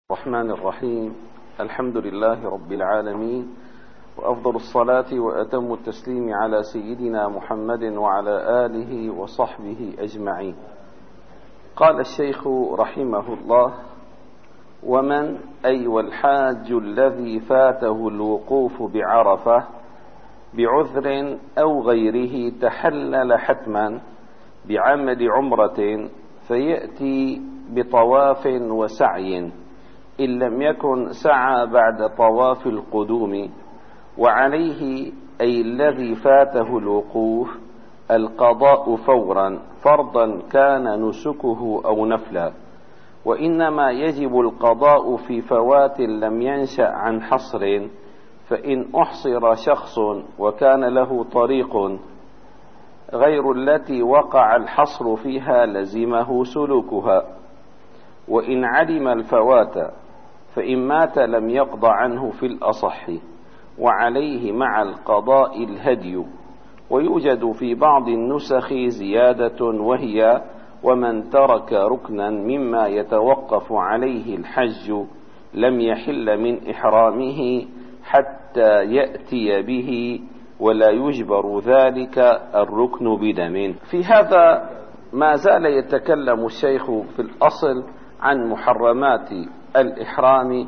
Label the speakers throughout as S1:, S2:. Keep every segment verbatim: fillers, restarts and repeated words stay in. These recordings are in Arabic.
S1: الرحمن الرحيم. الحمد لله رب العالمين، وأفضل الصلاة وأتم التسليم على سيدنا محمد وعلى آله وصحبه أجمعين. قال الشيخ رحمه الله: ومن أي والحاج الذي فاته الوقوف بعرفة بعذر أو غيره تحلل حتما بعمل عمرة فيأتي بطواف وسعي إن لم يكن سعى بعد طواف القدوم، وعليه أي الذي فاته الوقوف القضاء فورا فرضا كان نسكه أو نفلا، وإنما يجب القضاء في فوات لم ينشأ عن حصر، فإن أحصر شخص وكان له طريق غير التي وقع الحصر فيها لزمه سلوكها، وإن علم الفوات فإن مات لم يقض عنه في الأصح، وعليه مع القضاء الهدي. ويوجد في بعض النسخ زيادة وهي: ومن ترك ركنا مما يتوقف عليه الحج لم يحل من إحرامه حتى يأتي به، ولا يجبر ذلك الركن بدم. في هذا ما زال يتكلم الشيخ في الأصل عن محرمات الإحرام،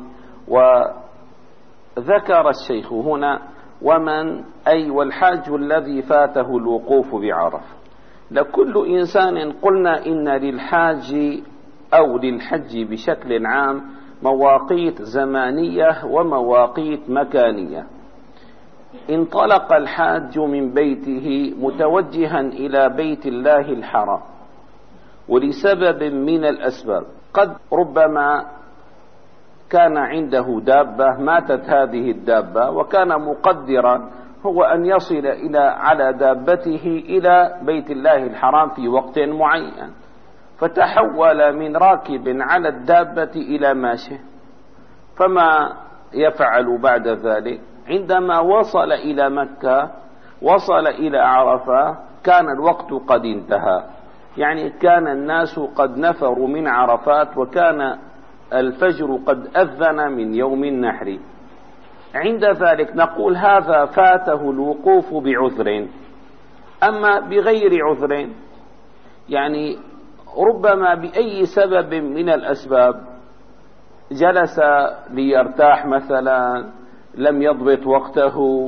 S1: وذكر الشيخ هنا: ومن أي والحاج الذي فاته الوقوف بعرفة. لكل إنسان قلنا إن للحاج أو للحج بشكل عام مواقيت زمانية ومواقيت مكانية. انطلق الحاج من بيته متوجها إلى بيت الله الحرام ولسبب من الأسباب، قد ربما كان عنده دابة ماتت هذه الدابة، وكان مقدرا هو أن يصل إلى على دابته إلى بيت الله الحرام في وقت معين، فتحول من راكب على الدابة إلى ماشي. فما يفعل بعد ذلك؟ عندما وصل إلى مكة وصل إلى عرفة كان الوقت قد انتهى، يعني كان الناس قد نفروا من عرفات، وكان الفجر قد أذن من يوم النحر. عند ذلك نقول هذا فاته الوقوف بعذر. أما بغير عذر، يعني ربما بأي سبب من الأسباب جلس ليرتاح مثلا، لم يضبط وقته،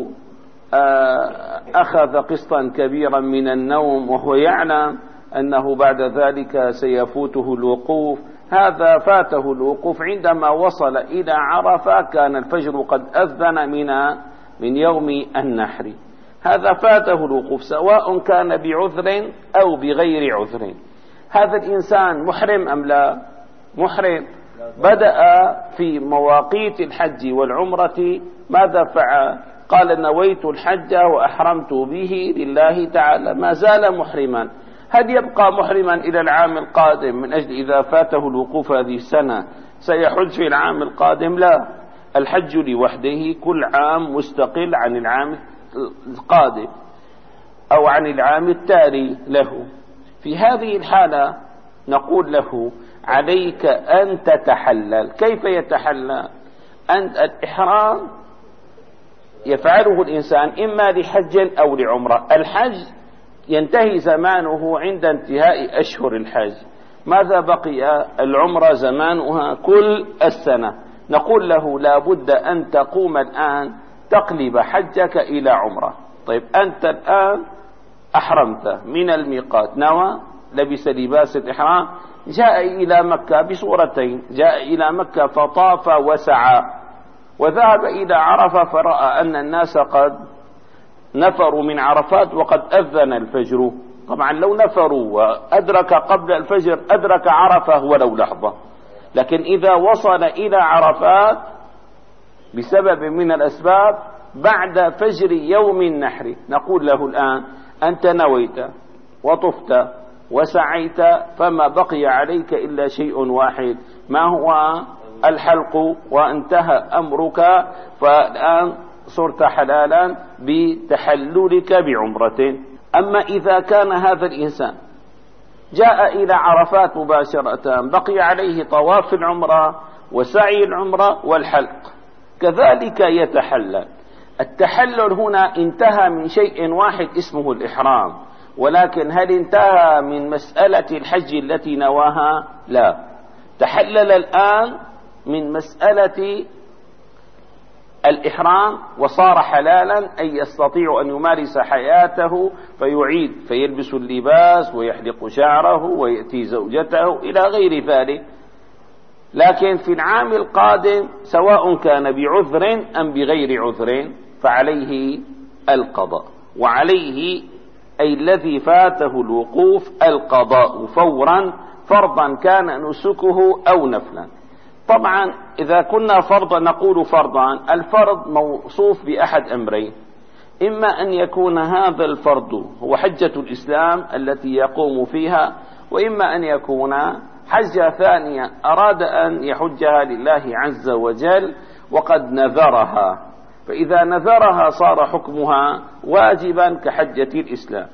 S1: أخذ قسطا كبيرا من النوم وهو يعلم أنه بعد ذلك سيفوته الوقوف، هذا فاته الوقوف عندما وصل إلى عرفة كان الفجر قد أذن من من يوم النحر. هذا فاته الوقوف سواء كان بعذر أو بغير عذر. هذا الإنسان محرم أم لا؟ محرم. بدأ في مواقيت الحج والعمرة ماذا فعل؟ قال: نويت الحج وأحرمت به لله تعالى. ما زال محرما. هل يبقى محرما إلى العام القادم من أجل إذا فاته الوقوف هذه السنة سيحج في العام القادم؟ لا، الحج لوحده كل عام مستقل عن العام القادم أو عن العام التالي له. في هذه الحالة نقول له: عليك أن تتحلل. كيف يتحلل؟ أنت الإحرام يفعله الإنسان إما لحج أو لعمرة. الحج ينتهي زمانه عند انتهاء أشهر الحج. ماذا بقي؟ العمرة زمانها كل السنة. نقول له: لا بد أن تقوم الآن تقلب حجك إلى عمرة. طيب، أنت الآن أحرمت من الميقات، نوى، لبس لباس الإحرام، جاء إلى مكة بصورتين: جاء إلى مكة فطاف وسعى، وذهب إلى عرفة فرأى أن الناس قد نفروا من عرفات وقد أذن الفجر. طبعا لو نفروا وأدرك قبل الفجر أدرك عرفة ولو لحظة، لكن إذا وصل إلى عرفات بسبب من الأسباب بعد فجر يوم النحر، نقول له: الآن أنت نويت وطفت وسعيت، فما بقي عليك إلا شيء واحد، ما هو؟ الحلق، وانتهى أمرك، فالآن صرت حلالا بتحللك بعمرة. أما إذا كان هذا الإنسان جاء إلى عرفات مباشرة، بقي عليه طواف العمرة وسعي العمرة والحلق، كذلك يتحلل. التحلل هنا انتهى من شيء واحد اسمه الإحرام، ولكن هل انتهى من مسألة الحج التي نواها؟ لا، تحلل الآن من مسألة الإحرام وصار حلالا، أي يستطيع أن يمارس حياته فيعيد فيلبس اللباس ويحلق شعره ويأتي زوجته إلى غير ذلك. لكن في العام القادم سواء كان بعذر أم بغير عذر فعليه القضاء، وعليه أي الذي فاته الوقوف القضاء فورا، فرضا كان نسكه أو نفلا. طبعا إذا كنا فرضا نقول فرضا، الفرض موصوف بأحد أمرين: إما أن يكون هذا الفرض هو حجة الإسلام التي يقوم فيها، وإما أن يكون حجة ثانية أراد أن يحجها لله عز وجل وقد نذرها، فإذا نذرها صار حكمها واجبا كحجة الإسلام.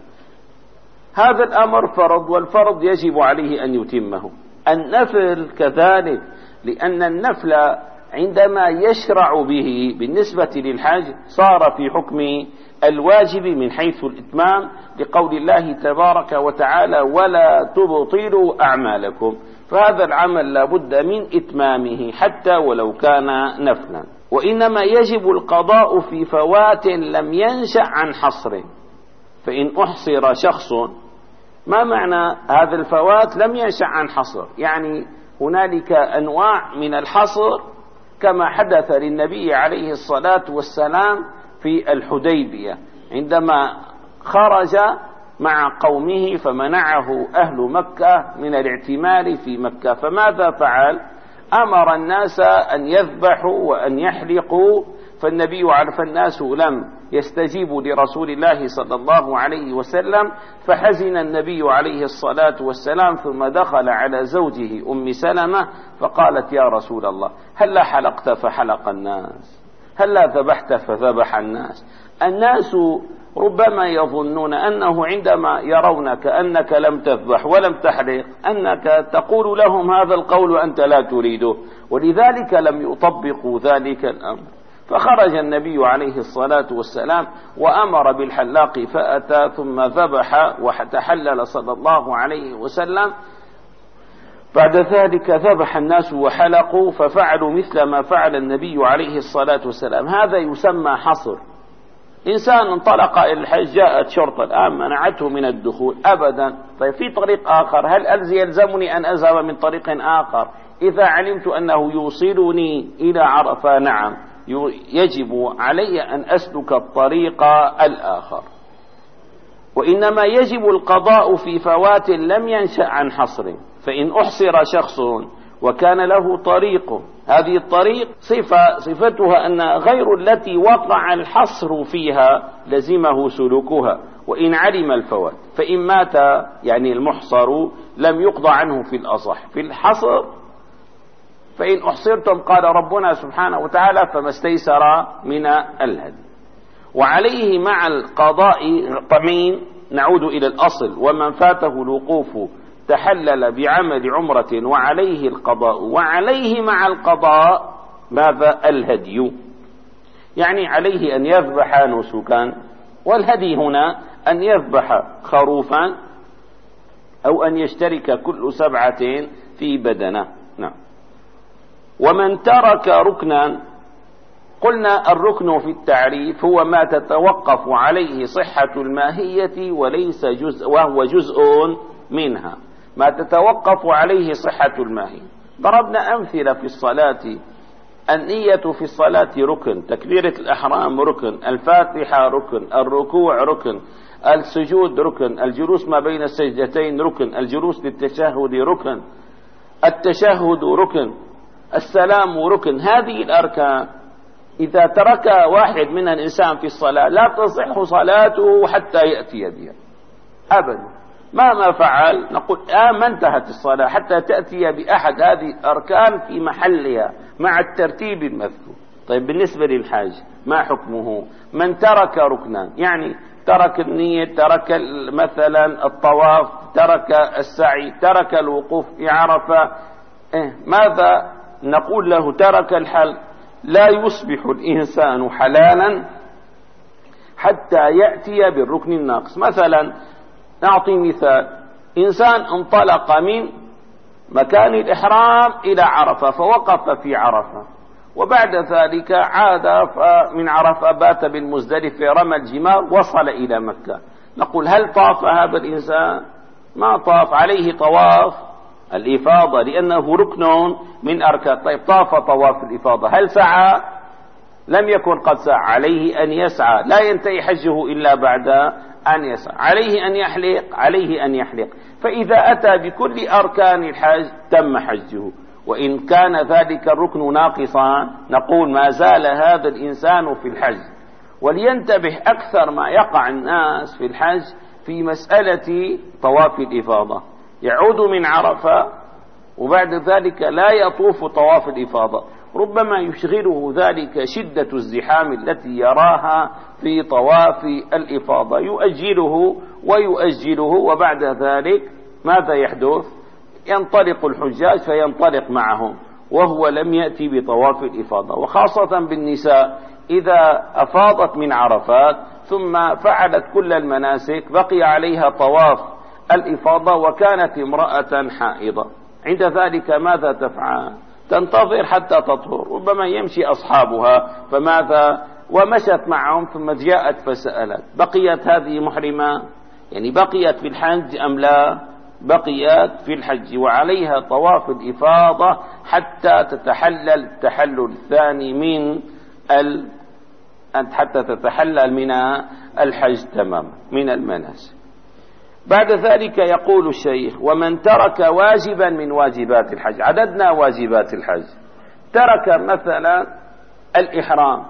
S1: هذا الأمر فرض، والفرض يجب عليه أن يتمه. النفل كذلك، لأن النفل عندما يشرع به بالنسبة للحج صار في حكم الواجب من حيث الإتمام، لقول الله تبارك وتعالى: ولا تبطلوا أعمالكم. فهذا العمل لا بد من إتمامه حتى ولو كان نفلا. وإنما يجب القضاء في فوات لم ينشأ عن حصر. فإن أحصر شخص، ما معنى هذا الفوات لم ينشأ عن حصر؟ يعني هنالك أنواع من الحصر كما حدث للنبي عليه الصلاة والسلام في الحديبية عندما خرج مع قومه فمنعه أهل مكة من الاعتمار في مكة، فماذا فعل؟ أمر الناس أن يذبحوا وأن يحلقوا، فالنبي عرف الناس لم يستجيبوا لرسول الله صلى الله عليه وسلم، فحزن النبي عليه الصلاة والسلام، ثم دخل على زوجه أم سلمة فقالت: يا رسول الله، هلا حلقت فحلق الناس، هلا ذبحت فذبح الناس. الناس ربما يظنون أنه عندما يرونك أنك لم تذبح ولم تحلق أنك تقول لهم هذا القول وأنت لا تريده، ولذلك لم يطبقوا ذلك الأمر. فخرج النبي عليه الصلاة والسلام وأمر بالحلاق فأتى، ثم ذبح وتحلل صلى الله عليه وسلم. بعد ذلك ذبح الناس وحلقوا، ففعلوا مثل ما فعل النبي عليه الصلاة والسلام. هذا يسمى حصر. إنسان انطلق إلى الحج، جاءت شرطة الآن منعته من الدخول، أبدا. طيب في طريق آخر، هل يلزمني أن أذهب من طريق آخر إذا علمت أنه يوصلني إلى عرفة؟ نعم، يجب علي أن أسلك الطريق الآخر. وإنما يجب القضاء في فوات لم ينشأ عن حصر. فإن أحصر شخص وكان له طريق، هذه الطريق صفة صفتها أن غير التي وقع الحصر فيها لزمه سلوكها، وإن علم الفوات. فإن مات يعني المحصر لم يقضى عنه في الأصح. في الحصر فإن أحصرتم قال ربنا سبحانه وتعالى: فما استيسر من الهدي. وعليه مع القضاء طمين. نعود إلى الأصل: ومن فاته الوقوف تحلل بعمل عمرة وعليه القضاء. وعليه مع القضاء ماذا؟ الهدي، يعني عليه أن يذبح نسكا، والهدي هنا أن يذبح خروفا أو أن يشترك كل سبعة في بدنه. نعم. ومن ترك ركنا، قلنا الركن في التعريف هو ما تتوقف عليه صحة الماهية وليس جزء، وهو جزء منها، ما تتوقف عليه صحة الماهية. ضربنا أمثلة في الصلاة: النية في الصلاة ركن، تكبيرة الإحرام ركن، الفاتحة ركن، الركوع ركن، السجود ركن، الجلوس ما بين السجدتين ركن، الجلوس للتشهد ركن، التشهد ركن، السلام ركن. هذه الأركان إذا ترك واحد من الإنسان في الصلاة لا تصح صلاته حتى يأتي بها أبدا. ما ما فعل نقول آه ما انتهت الصلاة حتى تأتي بأحد هذه الأركان في محلها مع الترتيب المذكور. طيب بالنسبة للحاج ما حكمه؟ من ترك ركنا، يعني ترك النية، ترك مثلا الطواف، ترك السعي، ترك الوقوف في عرفة، إيه ماذا نقول له ترك الحل. لا يصبح الإنسان حلالا حتى يأتي بالركن الناقص. مثلا نعطي مثال، إنسان انطلق من مكان الإحرام إلى عرفة فوقف في عرفة، وبعد ذلك عاد من عرفة بات بالمزدلفة رمى الجمار وصل إلى مكة. نقول هل طاف هذا الإنسان؟ ما طاف، عليه طواف الإفاضة لأنه ركن من أركان. طيب طاف طواف الإفاضة، هل سعى؟ لم يكن قد سعى، عليه أن يسعى، لا ينتهي حجه إلا بعد أن يسعى. عليه أن يحلق، عليه أن يحلق. فإذا أتى بكل أركان الحج تم حجه. وإن كان ذلك الركن ناقصا نقول ما زال هذا الإنسان في الحج. ولينتبه أكثر ما يقع الناس في الحج في مسألة طواف الإفاضة، يعود من عرفة وبعد ذلك لا يطوف طواف الإفاضة، ربما يشغله ذلك شدة الزحام التي يراها في طواف الإفاضة، يؤجله ويؤجله، وبعد ذلك ماذا يحدث؟ ينطلق الحجاج فينطلق معهم وهو لم يأتي بطواف الإفاضة. وخاصة بالنساء إذا أفاضت من عرفات ثم فعلت كل المناسك بقي عليها طواف الإفاضة وكانت امرأة حائضة، عند ذلك ماذا تفعل؟ تنتظر حتى تطهر، ربما يمشي أصحابها فماذا؟ ومشت معهم ثم جاءت فسألت بقيت هذه محرمة؟ يعني بقيت في الحج أم لا؟ بقيت في الحج وعليها طواف الإفاضة حتى تتحلل التحلل الثاني من ال... حتى تتحلل من الحج تماما من المناسك. بعد ذلك يقول الشيخ: ومن ترك واجبا من واجبات الحج. عددنا واجبات الحج، ترك مثلا الإحرام،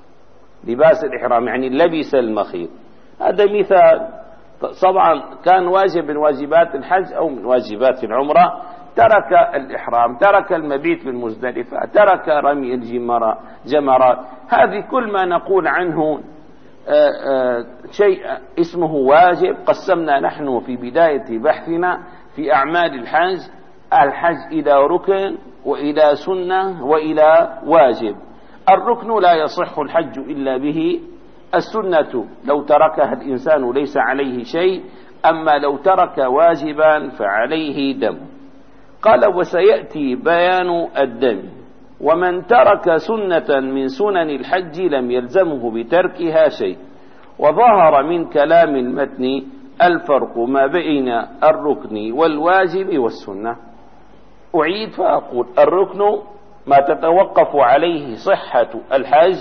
S1: لباس الإحرام يعني لبس المخيط، هذا مثال. طبعا كان واجب من واجبات الحج أو من واجبات العمرة، ترك الإحرام، ترك المبيت بالمزدلفة، ترك رمي الجمرات. هذه كل ما نقول عنه آآ آآ شيء اسمه واجب. قسمنا نحن في بداية بحثنا في أعمال الحج الحج إلى ركن وإلى سنة وإلى واجب. الركن لا يصح الحج إلا به، السنة لو تركها الإنسان ليس عليه شيء، أما لو ترك واجبا فعليه دم. قال: وسيأتي بيان الدم. ومن ترك سنة من سنن الحج لم يلزمه بتركها شيء. وظهر من كلام المتن الفرق ما بين الركن والواجب والسنة. أعيد فأقول: الركن ما تتوقف عليه صحة الحج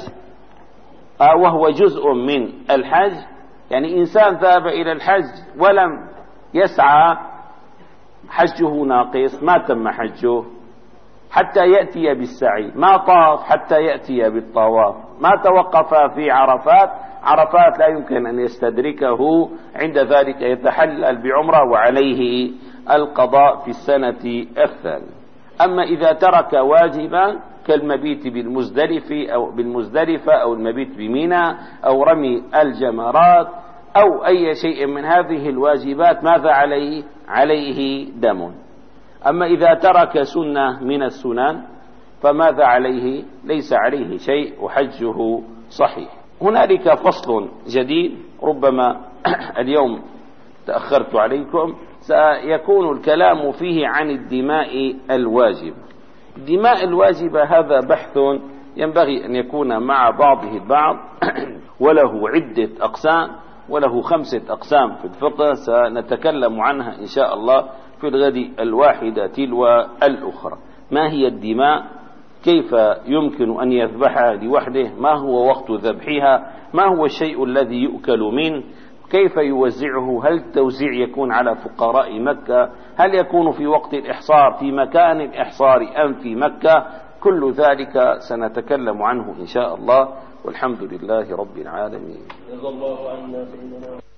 S1: وهو جزء من الحج، يعني إنسان ذهب إلى الحج ولم يسعى حجه ناقص، ما تم حجه حتى يأتي بالسعي، ما طاف حتى يأتي بالطواف، ما توقف في عرفات، عرفات لا يمكن أن يستدركه، عند ذلك يتحلل بعمرة وعليه القضاء في السنة الثانية. أما إذا ترك واجبا كالمبيت بالمزدلفة أو بالمزدلفة أو المبيت بمنى أو رمي الجمرات أو أي شيء من هذه الواجبات، ماذا عليه؟ عليه دم. أما إذا ترك سنة من السنن فماذا عليه؟ ليس عليه شيء وحجه صحيح. هنالك فصل جديد، ربما اليوم تأخرت عليكم، سيكون الكلام فيه عن الدماء الواجبة. الدماء الواجبة هذا بحث ينبغي أن يكون مع بعضه البعض، وله عدة أقسام، وله خمسة أقسام في الفقه، سنتكلم عنها إن شاء الله في الغد الواحدة تلو الأخرى. ما هي الدماء؟ كيف يمكن أن يذبحها لوحده؟ ما هو وقت ذبحها؟ ما هو الشيء الذي يؤكل منه؟ كيف يوزعه؟ هل التوزيع يكون على فقراء مكة؟ هل يكون في وقت الإحصار في مكان الإحصار أم في مكة؟ كل ذلك سنتكلم عنه إن شاء الله، والحمد لله رب العالمين.